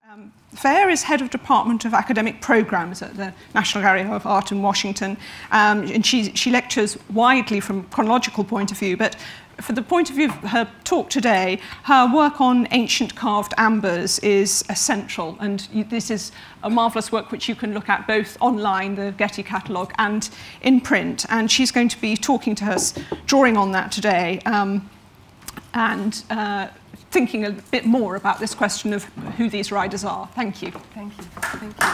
Fair is head of Department of Academic Programs at the National Gallery of Art in Washington, and she lectures widely from a chronological point of view, but for the point of view of her talk today, her work on ancient carved ambers is essential, and this is a marvellous work which you can look at both online, the Getty catalogue, and in print, and she's going to be talking to us, drawing on that today, and thinking a bit more about this question of who these riders are. Thank you. Thank you. Thank you.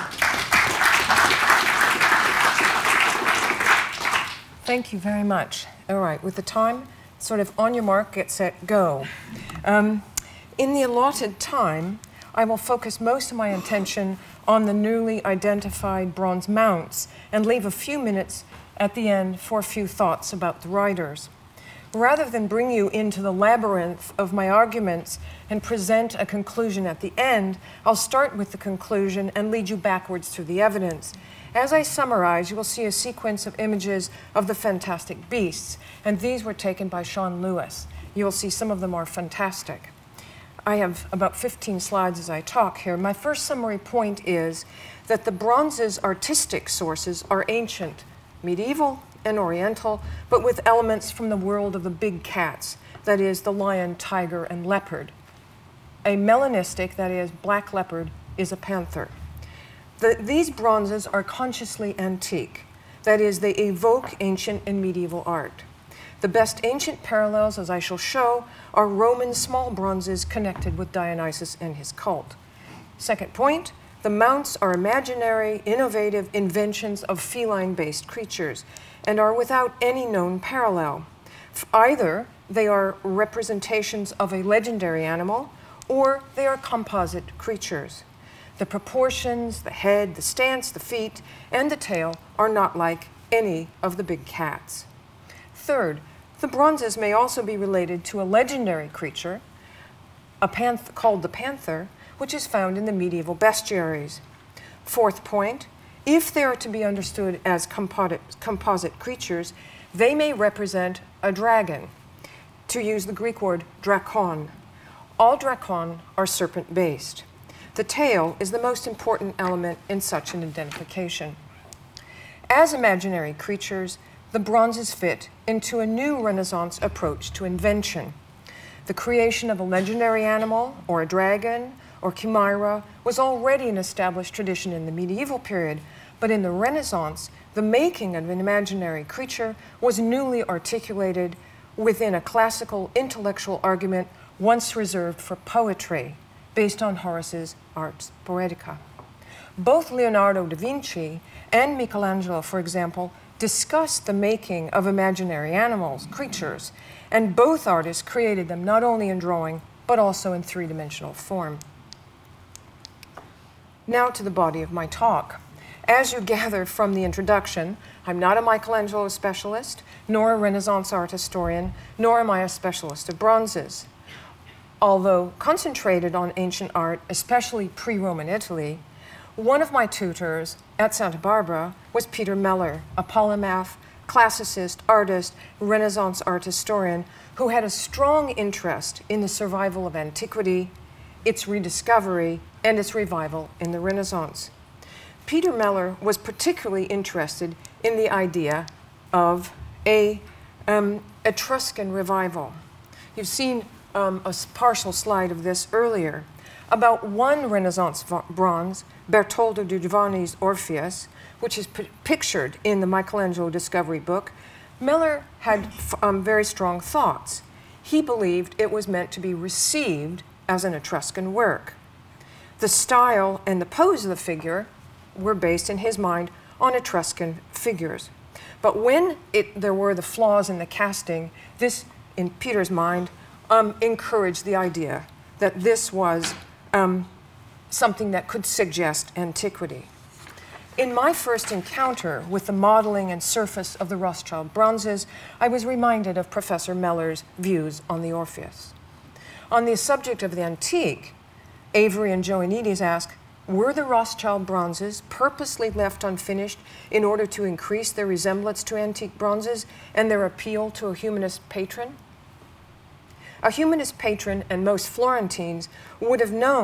Thank you very much. All right, with the time sort of on your mark, get set, go. In the allotted time, I will focus most of my attention on the newly identified bronze mounts and leave a few minutes at the end for a few thoughts about the riders. Rather than bring you into the labyrinth of my arguments and present a conclusion at the end, I'll start with the conclusion and lead you backwards through the evidence. As I summarize, you will see a sequence of images of the fantastic beasts, and these were taken by Sean Lewis. You'll see some of them are fantastic. I have about 15 slides as I talk here. My first summary point is that the bronze's artistic sources are ancient, medieval, and oriental, but with elements from the world of the big cats, that is, the lion, tiger, and leopard. A melanistic, that is, black leopard, is a panther. These bronzes are consciously antique, that is, they evoke ancient and medieval art. The best ancient parallels, as I shall show, are Roman small bronzes connected with Dionysus and his cult. Second point, the mounts are imaginary, innovative inventions of feline-based creatures and are without any known parallel. Either they are representations of a legendary animal or they are composite creatures. The proportions, the head, the stance, the feet, and the tail are not like any of the big cats. Third, the bronzes may also be related to a legendary creature, called the panther, which is found in the medieval bestiaries. Fourth point, if they are to be understood as composite creatures, they may represent a dragon, to use the Greek word drakon. All drakon are serpent-based. The tail is the most important element in such an identification. As imaginary creatures, the bronzes fit into a new Renaissance approach to invention. The creation of a legendary animal, or a dragon, or chimera was already an established tradition in the medieval period, but in the Renaissance, the making of an imaginary creature was newly articulated within a classical intellectual argument once reserved for poetry, based on Horace's Ars Poetica. Both Leonardo da Vinci and Michelangelo, for example, discussed the making of imaginary animals, creatures, and both artists created them not only in drawing, but also in three-dimensional form. Now to the body of my talk. As you gather from the introduction, I'm not a Michelangelo specialist, nor a Renaissance art historian, nor am I a specialist of bronzes. Although concentrated on ancient art, especially pre-Roman Italy, one of my tutors at Santa Barbara was Peter Meller, a polymath, classicist, artist, Renaissance art historian who had a strong interest in the survival of antiquity, its rediscovery, and its revival in the Renaissance. Peter Meller was particularly interested in the idea of a Etruscan revival. You've seen a partial slide of this earlier. About one Renaissance bronze, Bertoldo di Giovanni's Orpheus, which is pictured in the Michelangelo Discovery book, Meller had very strong thoughts. He believed it was meant to be received as an Etruscan work. The style and the pose of the figure were based, in his mind, on Etruscan figures. But when there were the flaws in the casting, this, in Peter's mind, encouraged the idea that this was something that could suggest antiquity. In my first encounter with the modeling and surface of the Rothschild bronzes, I was reminded of Professor Meller's views on the Orpheus. On the subject of the antique, Avery and Joanides ask, were the Rothschild bronzes purposely left unfinished in order to increase their resemblance to antique bronzes and their appeal to a humanist patron? A humanist patron and most Florentines would have known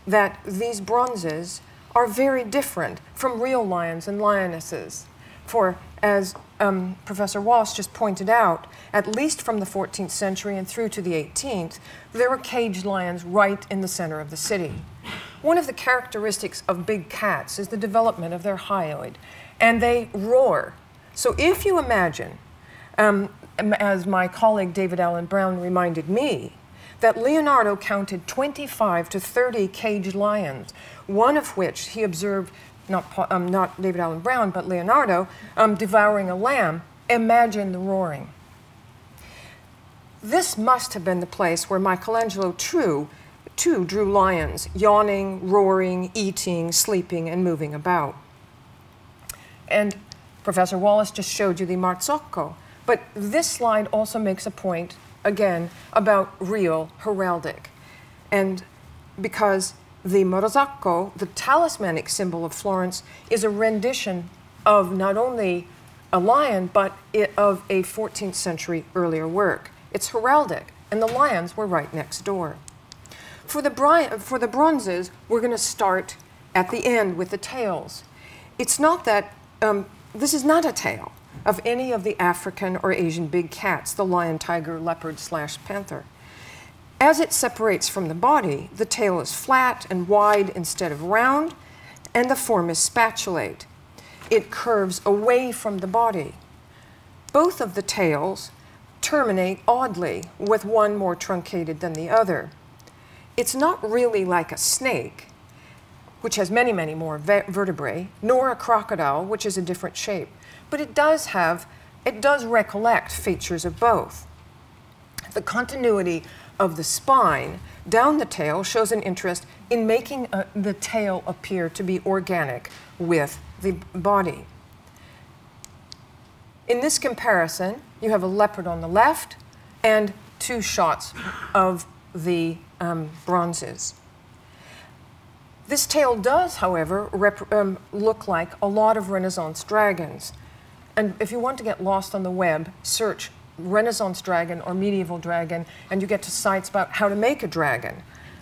that these bronzes are very different from real lions and lionesses. For, as Professor Wallace just pointed out, at least from the 14th century and through to the 18th, there were caged lions right in the center of the city. One of the characteristics of big cats is the development of their hyoid, and they roar. So if you imagine, as my colleague David Allen Brown reminded me, that Leonardo counted 25 to 30 caged lions, one of which he observed, not David Allen Brown, but Leonardo, devouring a lamb. Imagine the roaring. This must have been the place where Michelangelo too drew lions, yawning, roaring, eating, sleeping, and moving about. And Professor Wallace just showed you the Marzocco, but this slide also makes a point, again, about real heraldic. And because the Marzocco, the talismanic symbol of Florence, is a rendition of not only a lion, but of a 14th century earlier work. It's heraldic, and the lions were right next door. For the bronzes, we're going to start at the end with the tails. It's not that, this is not a tail of any of the African or Asian big cats, the lion, tiger, leopard, / panther. As it separates from the body, the tail is flat and wide instead of round, and the form is spatulate. It curves away from the body. Both of the tails terminate oddly, with one more truncated than the other. It's not really like a snake, which has many, many more vertebrae, nor a crocodile, which is a different shape. But it does recollect features of both. The continuity of the spine down the tail shows an interest in making the tail appear to be organic with the body. In this comparison, you have a leopard on the left and 2 shots of the bronzes. This tail does, however, look like a lot of Renaissance dragons. And if you want to get lost on the web, search Renaissance dragon or medieval dragon, and you get to sites about how to make a dragon.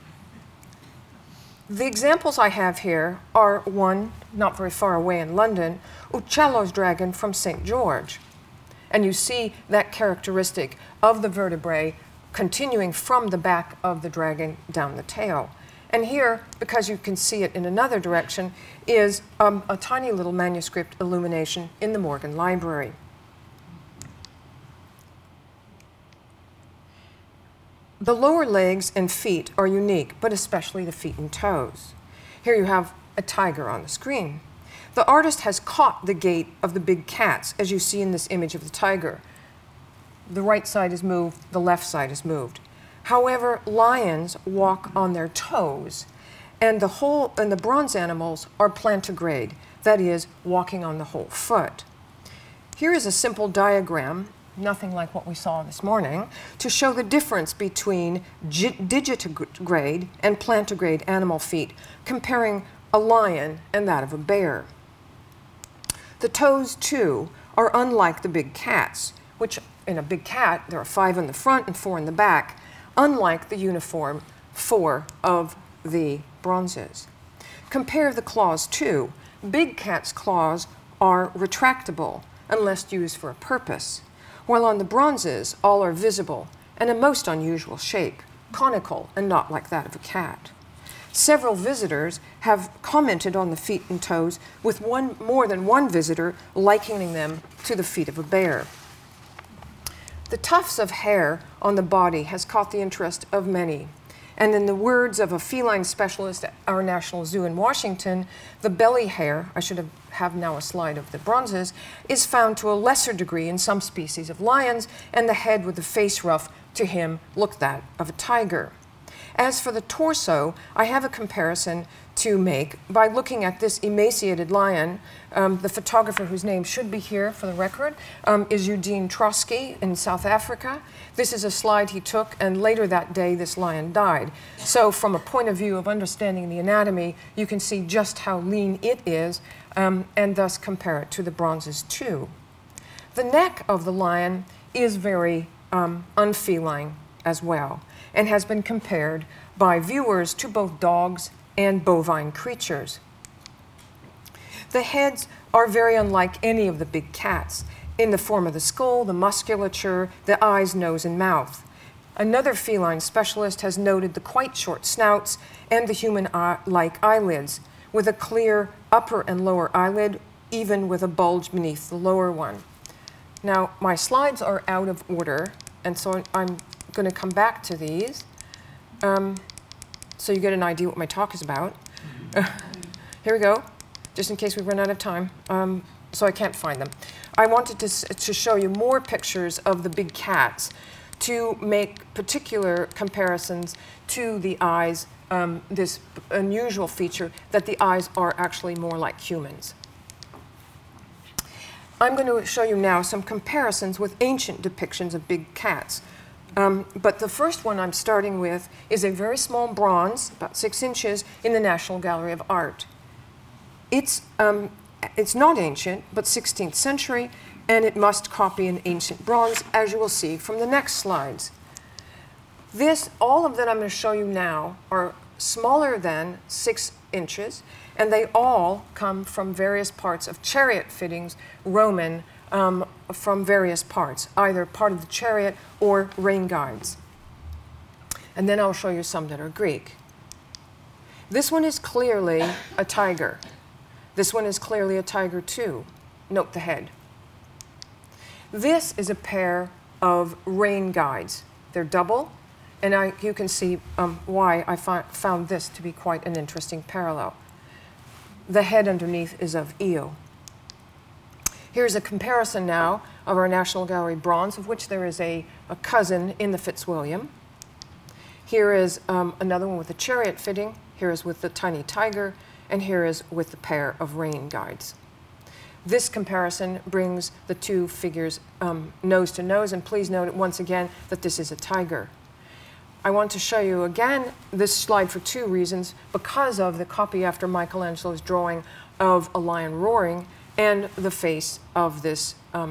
The examples I have here are one, not very far away in London, Uccello's dragon from St. George. And you see that characteristic of the vertebrae continuing from the back of the dragon down the tail. And here, because you can see it in another direction, is a tiny little manuscript illumination in the Morgan Library. The lower legs and feet are unique, but especially the feet and toes. Here you have a tiger on the screen. The artist has caught the gait of the big cats, as you see in this image of the tiger. The right side is moved, the left side is moved. However, lions walk on their toes, and the bronze animals are plantigrade, that is, walking on the whole foot. Here is a simple diagram, nothing like what we saw this morning, to show the difference between digitigrade and plantigrade animal feet, comparing a lion and that of a bear. The toes, too, are unlike the big cats, which in a big cat, there are 5 in the front and 4 in the back, unlike the uniform 4 of the bronzes. Compare the claws, too. Big cat's claws are retractable unless used for a purpose, while on the bronzes, all are visible and a most unusual shape, conical and not like that of a cat. Several visitors have commented on the feet and toes, with more than one visitor likening them to the feet of a bear. The tufts of hair on the body has caught the interest of many. And in the words of a feline specialist at our National Zoo in Washington, the belly hair, I should have now a slide of the bronzes, is found to a lesser degree in some species of lions, and the head with the face ruff to him looked that of a tiger. As for the torso, I have a comparison to make by looking at this emaciated lion. The photographer, whose name should be here for the record, is Eugene Trotsky in South Africa. This is a slide he took, and later that day this lion died. So from a point of view of understanding the anatomy, you can see just how lean it is, and thus compare it to the bronzes too. The neck of the lion is very unfeline as well, and has been compared by viewers to both dogs and bovine creatures. The heads are very unlike any of the big cats in the form of the skull, the musculature, the eyes, nose, and mouth. Another feline specialist has noted the quite short snouts and the human-like eyelids, with a clear upper and lower eyelid, even with a bulge beneath the lower one. Now, my slides are out of order, and so I'm going to come back to these so you get an idea what my talk is about. Here we go, just in case we run out of time, so I can't find them. I wanted to show you more pictures of the big cats to make particular comparisons to the eyes, this unusual feature that the eyes are actually more like humans. I'm going to show you now some comparisons with ancient depictions of big cats. But the first one I'm starting with is a very small bronze, about 6 inches, in the National Gallery of Art. It's not ancient, but 16th century, and it must copy an ancient bronze, as you will see from the next slides. All of that I'm going to show you now are smaller than 6 inches, and they all come from various parts of chariot fittings, Roman, from various parts, either part of the chariot or rain guides. And then I'll show you some that are Greek. This one is clearly a tiger. This one is clearly a tiger too. Note the head. This is a pair of rain guides. They're double, and you can see why I found this to be quite an interesting parallel. The head underneath is of Io. Here's a comparison now of our National Gallery bronze, of which there is a cousin in the Fitzwilliam. Here is another one with a chariot fitting. Here is with the tiny tiger, and here is with the pair of rain guides. This comparison brings the two figures nose to nose, and please note once again that this is a tiger. I want to show you again this slide for 2 reasons, because of the copy after Michelangelo's drawing of a lion roaring and the face of this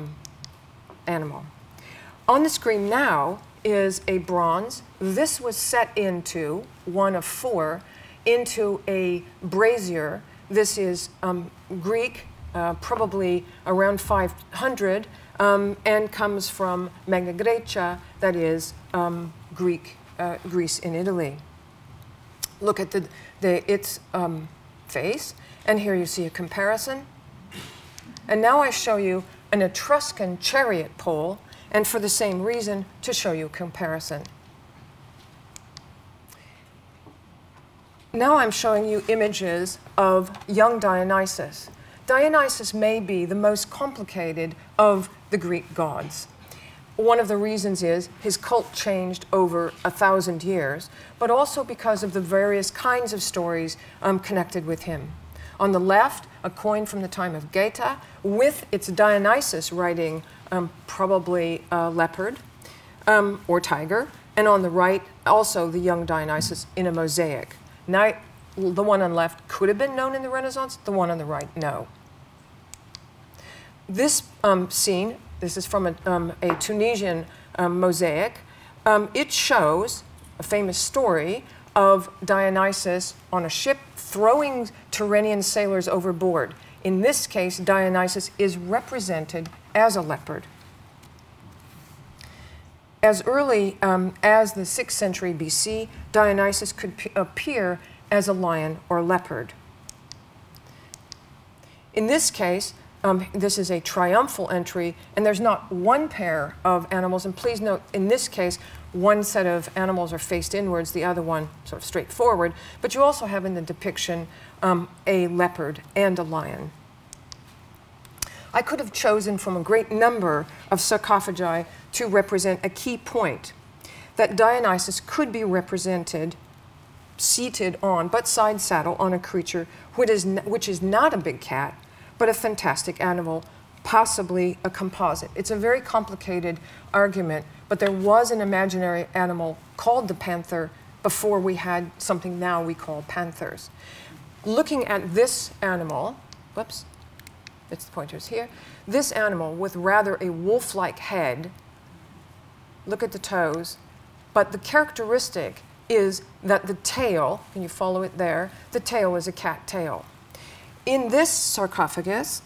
animal. On the screen now is a bronze. This was set into, one of 4, into a brazier. This is Greek, probably around 500, and comes from Magna Grecia, that is Greece in Italy. Look at its face, and here you see a comparison. And now I show you an Etruscan chariot pole, and for the same reason, to show you a comparison. Now I'm showing you images of young Dionysus. Dionysus may be the most complicated of the Greek gods. One of the reasons is his cult changed over 1,000 years, but also because of the various kinds of stories connected with him. On the left, a coin from the time of Geta with its Dionysus writing probably leopard or tiger, and on the right, also the young Dionysus in a mosaic. Now, the one on the left could have been known in the Renaissance, the one on the right, no. This scene, this is from a Tunisian mosaic. It shows a famous story of Dionysus on a ship throwing Tyrrhenian sailors overboard. In this case, Dionysus is represented as a leopard. As early as the 6th century BC, Dionysus could appear as a lion or leopard. In this case, this is a triumphal entry, and there's not one pair of animals. And please note, in this case, one set of animals are faced inwards, the other one sort of straight forward. But you also have in the depiction a leopard and a lion. I could have chosen from a great number of sarcophagi to represent a key point, that Dionysus could be represented seated on, but side saddle, on a creature which is not a big cat, but a fantastic animal, possibly a composite. It's a very complicated argument, but there was an imaginary animal called the panther before we had something now we call panthers. Looking at this animal, whoops, it's the pointers here, this animal with rather a wolf-like head, look at the toes, but the characteristic is that the tail, can you follow it there? The tail is a cat tail. In this sarcophagus,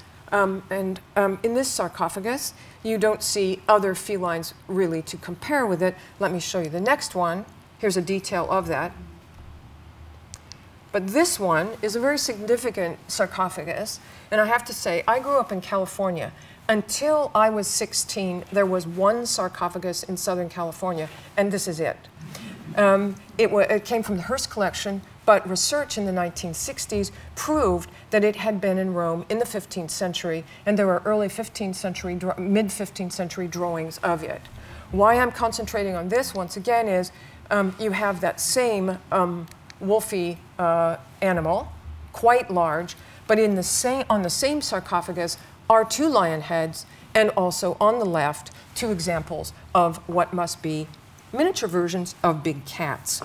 you don't see other felines really to compare with it. Let me show you the next one. Here's a detail of that. But this one is a very significant sarcophagus. And I have to say, I grew up in California. Until I was 16, there was one sarcophagus in Southern California, and this is it. It came from the Hearst collection, but research in the 1960s proved that it had been in Rome in the 15th century, and there were early 15th century, mid-15th century drawings of it. Why I'm concentrating on this, once again, is you have that same wolfy animal, quite large, but on the same sarcophagus are two lion heads, and also on the left, two examples of what must be miniature versions of big cats.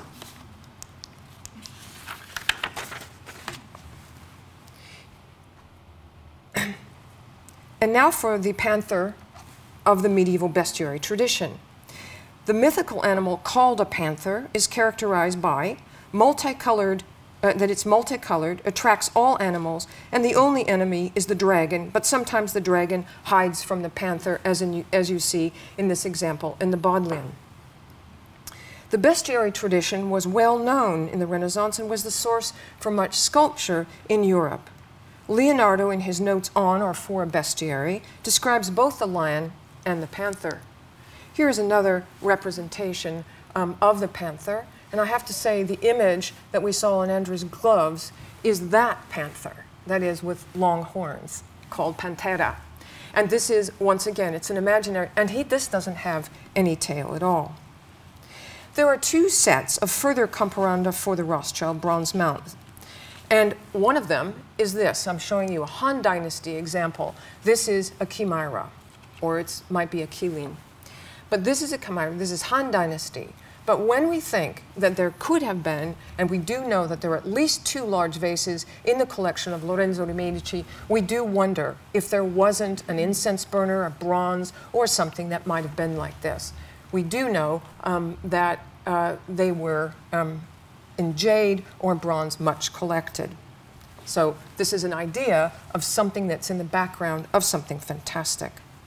And now for the panther of the medieval bestiary tradition. The mythical animal called a panther is characterized by that it's multicolored, attracts all animals, and the only enemy is the dragon, but sometimes the dragon hides from the panther, as you see in this example in the Bodleian. The bestiary tradition was well known in the Renaissance and was the source for much sculpture in Europe. Leonardo, in his notes on or for a bestiary, describes both the lion and the panther. Here is another representation of the panther. And I have to say, the image that we saw in Andrew's gloves is that panther, that is with long horns, called Panthera. And this is, once again, it's an imaginary, and this doesn't have any tail at all. There are two sets of further comparanda for the Rothschild bronze mount. And one of them is this. I'm showing you a Han Dynasty example. This is a chimera, or it might be a Qilin. But this is a chimera. This is Han Dynasty. But when we think that there could have been, and we do know that there are at least two large vases in the collection of Lorenzo de' Medici, we do wonder if there wasn't an incense burner, a bronze, or something that might have been like this. We do know that they were in jade or bronze much collected. So this is an idea of something that's in the background of something fantastic.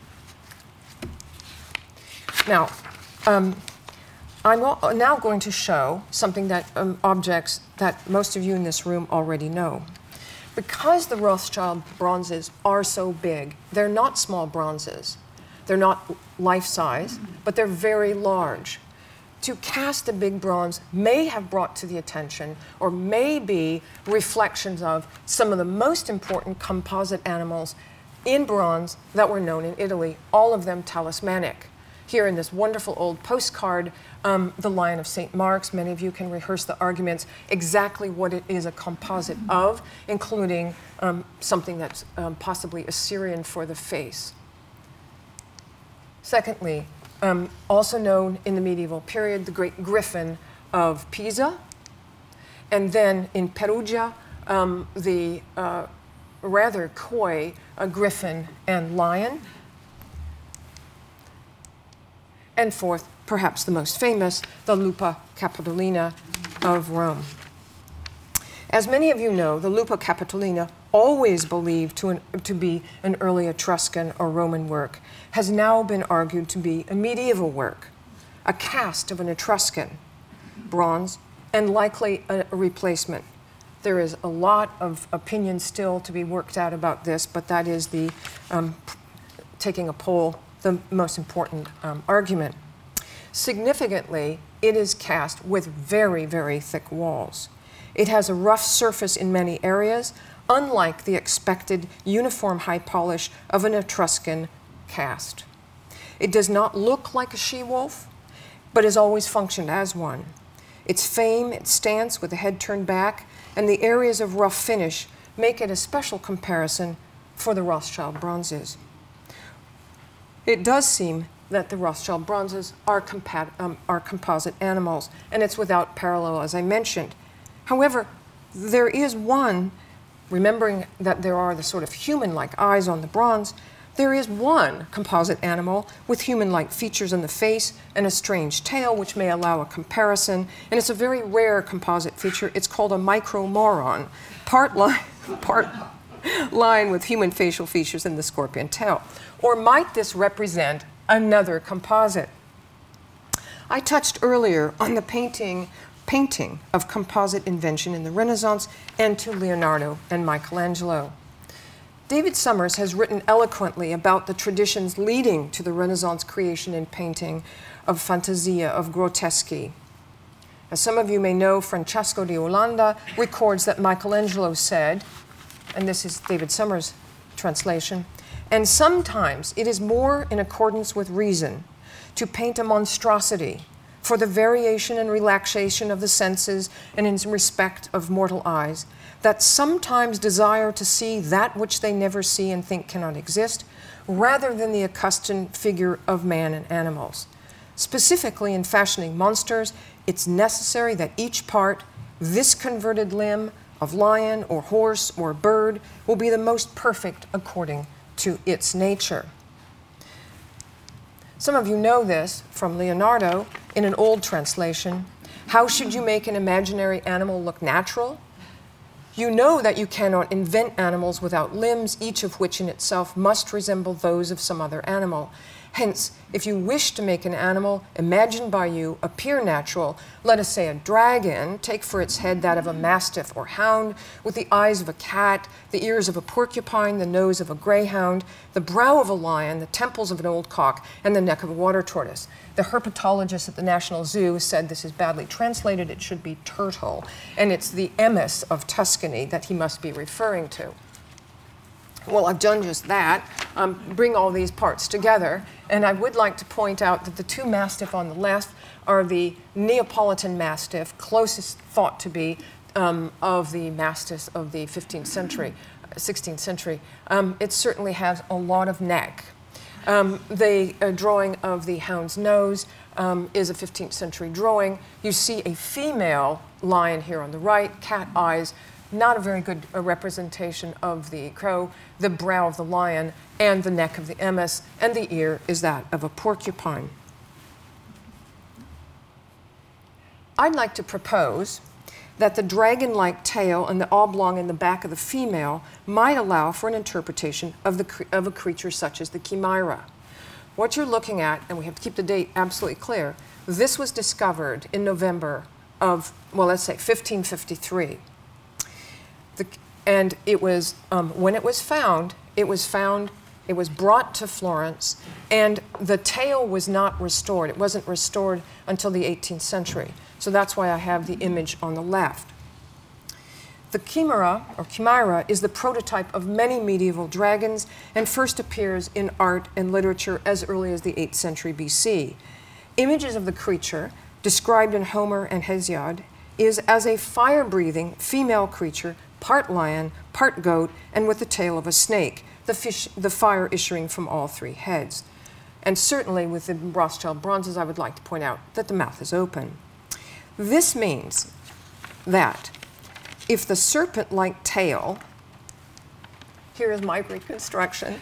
Now, I'm now going to show something that objects that most of you in this room already know. Because the Rothschild bronzes are so big, they're not small bronzes. They're not life-size, but they're very large. To cast a big bronze may have brought to the attention, or may be reflections of some of the most important composite animals in bronze that were known in Italy, all of them talismanic. Here in this wonderful old postcard, the Lion of St. Mark's, many of you can rehearse the arguments exactly what it is a composite of, including something that's possibly Assyrian for the face. Secondly, also known in the medieval period, the great griffin of Pisa. And then in Perugia, the rather coy griffin and lion. And fourth, perhaps the most famous, the Lupa Capitolina of Rome. As many of you know, the Lupa Capitolina, always believed to be an early Etruscan or Roman work, has now been argued to be a medieval work, a cast of an Etruscan, bronze, and likely a replacement. There is a lot of opinion still to be worked out about this, but that is the, taking a poll, the most important argument. Significantly, it is cast with very, very thick walls. It has a rough surface in many areas, unlike the expected uniform high polish of an Etruscan cast. It does not look like a she-wolf, but has always functioned as one. Its fame, its stance with the head turned back, and the areas of rough finish make it a special comparison for the Rothschild bronzes. It does seem that the Rothschild bronzes are composite animals, and it's without parallel, as I mentioned. However, there is one, remembering that there are the sort of human-like eyes on the bronze, There is one composite animal with human-like features in the face and a strange tail, which may allow a comparison, and it's a very rare composite feature. It's called a micromoron, part lion with human facial features and the scorpion tail. Or might this represent another composite? I touched earlier on the painting of composite invention in the Renaissance and to Leonardo and Michelangelo. David Summers has written eloquently about the traditions leading to the Renaissance creation in painting of fantasia, of groteschi. As some of you may know, Francesco di Olanda records that Michelangelo said, and this is David Summers' translation, "And sometimes it is more in accordance with reason to paint a monstrosity for the variation and relaxation of the senses and in respect of mortal eyes, that sometimes desire to see that which they never see and think cannot exist, rather than the accustomed figure of man and animals. Specifically, in fashioning monsters, it's necessary that each part, this converted limb of lion or horse or bird, will be the most perfect according to its nature." Some of you know this from Leonardo in an old translation. How should you make an imaginary animal look natural? You know that you cannot invent animals without limbs, each of which in itself must resemble those of some other animal. Hence, if you wish to make an animal imagined by you appear natural, let us say a dragon, take for its head that of a mastiff or hound, with the eyes of a cat, the ears of a porcupine, the nose of a greyhound, the brow of a lion, the temples of an old cock, and the neck of a water tortoise. The herpetologist at the National Zoo said this is badly translated, it should be turtle, and it's the emis of Tuscany that he must be referring to. Well, I've done just that, bring all these parts together, and I would like to point out that the two mastiff on the left are the Neapolitan Mastiff, closest thought to be of the mastiffs of the 15th century, 16th century. It certainly has a lot of neck. The drawing of the hound's nose is a 15th century drawing. You see a female lion here on the right, cat eyes, not a very good representation of the crow, the brow of the lion, and the neck of the emis, and the ear is that of a porcupine. I'd like to propose that the dragon-like tail and the oblong in the back of the female might allow for an interpretation of a creature such as the chimera. What you're looking at, and we have to keep the date absolutely clear, this was discovered in November of, well, let's say 1553. And it was, when it was brought to Florence, and the tail was not restored. It wasn't restored until the 18th century. So that's why I have the image on the left. The chimera, or chimera, is the prototype of many medieval dragons and first appears in art and literature as early as the 8th century BC. Images of the creature, described in Homer and Hesiod, is as a fire-breathing female creature, part lion, part goat, and with the tail of a snake, the fire issuing from all three heads. And certainly with the Rothschild bronzes, I would like to point out that the mouth is open. This means that if the serpent-like tail, here is my reconstruction,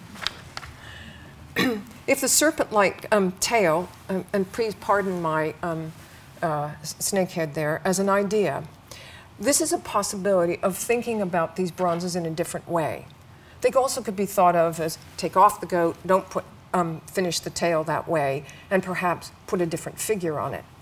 if the serpent-like tail, and please pardon my snakehead there, as an idea, this is a possibility of thinking about these bronzes in a different way. They also could be thought of as take off the goat, don't finish the tail that way, and perhaps put a different figure on it.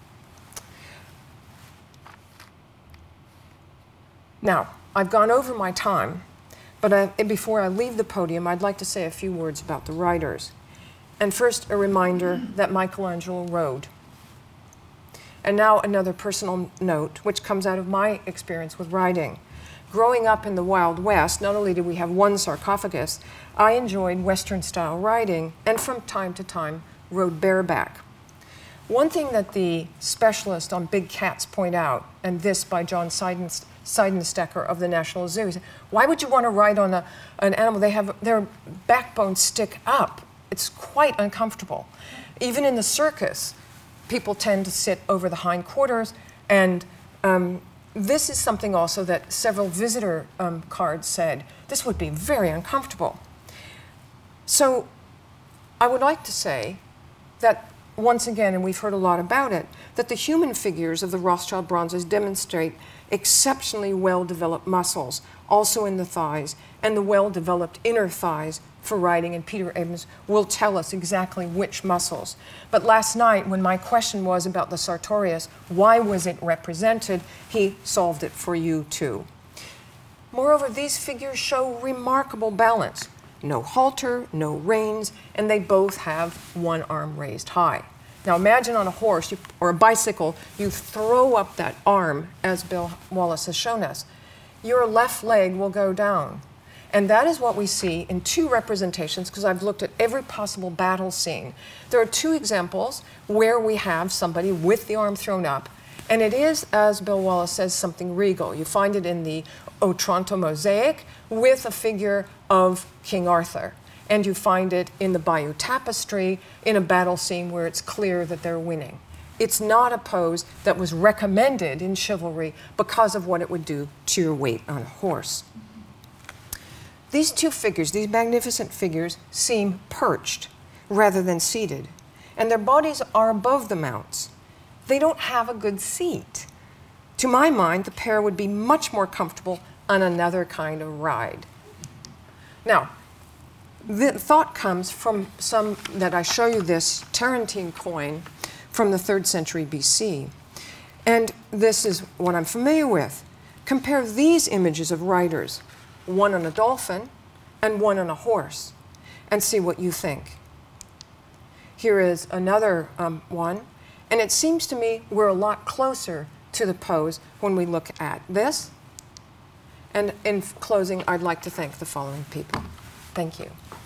Now, I've gone over my time, but before I leave the podium, I'd like to say a few words about the writers. And first, a reminder that Michelangelo rode. And now another personal note, which comes out of my experience with riding. Growing up in the Wild West, not only did we have one sarcophagus, I enjoyed Western-style riding and from time to time rode bareback. One thing that the specialists on big cats point out, and this by John Seidenstecker of the National Zoo, he said, why would you want to ride on an animal? Their backbones stick up. It's quite uncomfortable. Even in the circus, people tend to sit over the hindquarters, and this is something also that several visitor cards said, this would be very uncomfortable. So I would like to say that, once again, and we've heard a lot about it, that the human figures of the Rothschild bronzes demonstrate exceptionally well-developed muscles, also in the thighs, and the well-developed inner thighs for riding, and Peter Abrams will tell us exactly which muscles. But last night, when my question was about the sartorius, why was it represented, he solved it for you too. Moreover, these figures show remarkable balance. No halter, no reins, and they both have one arm raised high. Now imagine on a horse or a bicycle, you throw up that arm, as Bill Wallace has shown us. Your left leg will go down. And that is what we see in two representations, because I've looked at every possible battle scene. There are two examples where we have somebody with the arm thrown up, and it is, as Bill Wallace says, something regal. You find it in the Otranto mosaic with a figure of King Arthur. And you find it in the Bayeux Tapestry in a battle scene where it's clear that they're winning. It's not a pose that was recommended in chivalry because of what it would do to your weight on a horse. These two figures, these magnificent figures, seem perched rather than seated, and their bodies are above the mounts. They don't have a good seat. To my mind, the pair would be much more comfortable on another kind of ride. Now, the thought comes from some, that I show you this Tarentine coin from the 3rd century BC. And this is what I'm familiar with. Compare these images of riders, one on a dolphin and one on a horse, and see what you think. Here is another one, and it seems to me we're a lot closer to the pose when we look at this. And in closing, I'd like to thank the following people. Thank you.